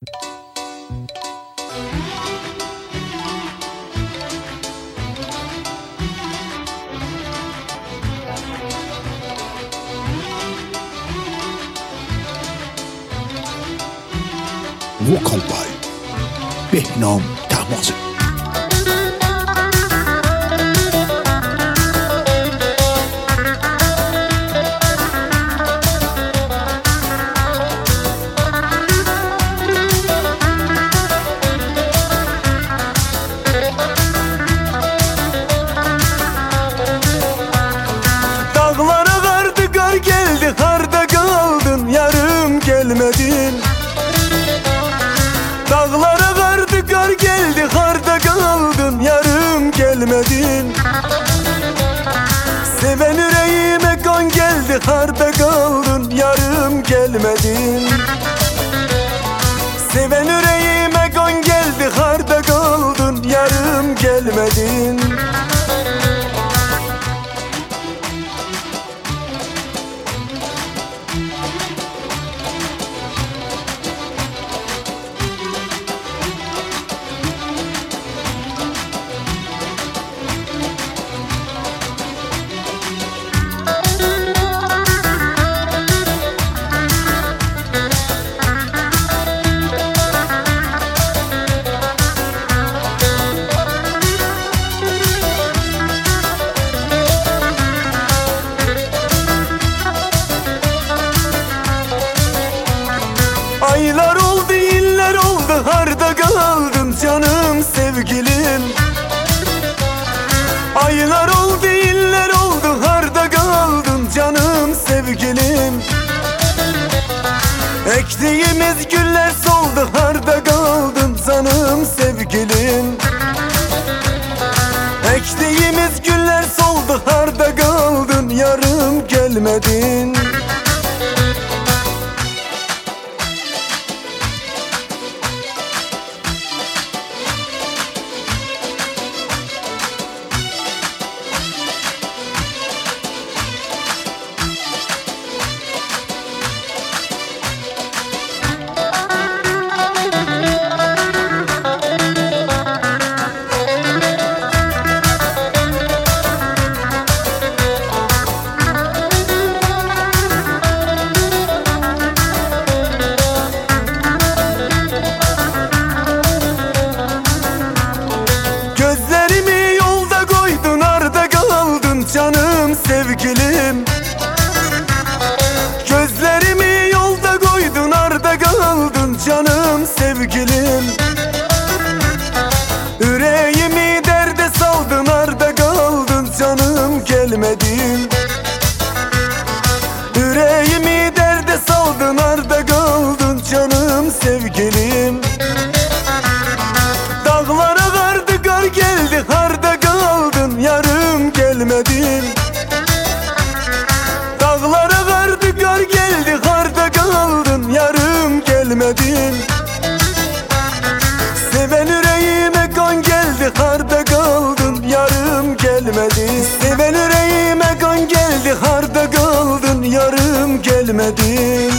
Vocal by Behnam Tahmazi. Dağlara vardı kar geldi, harda kaldın, yarım gelmedin. Dağlara vardı kar geldi, harda kaldın, yarım gelmedin. Seven yüreğime kan geldi, harda kaldın, yarım gelmedin. Seven yüreğime kan geldi, harda kaldın, yarım gelmedin. Aylar oldu, yıllar oldu, harda kaldın canım sevgilim. Aylar oldu, yıllar oldu, harda kaldın canım sevgilim. Ektiğimiz güller soldu, harda kaldın canım sevgilim. Ektiğimiz güller soldu, harda kaldın, yarım gelmedin. Gözlerimi yolda koydun, arda kaldın canım sevgilim. Gözlerimi yolda koydun, arda kaldın canım sevgilim. Yüreğimi derde saldın, arda kaldın canım gelmedin. Yüreğimi derde saldın, arda kaldın canım sevgilim. Dağlara vardı kar geldi, harda kaldın, yarım gelmedin. Dağlara vardı kar geldi, harda kaldın, yarım gelmedin. Seven yüreğime kan geldi, harda kaldın, yarım gelmedin. Seven yüreğime kan geldi, harda kaldın, yarım gelmedin.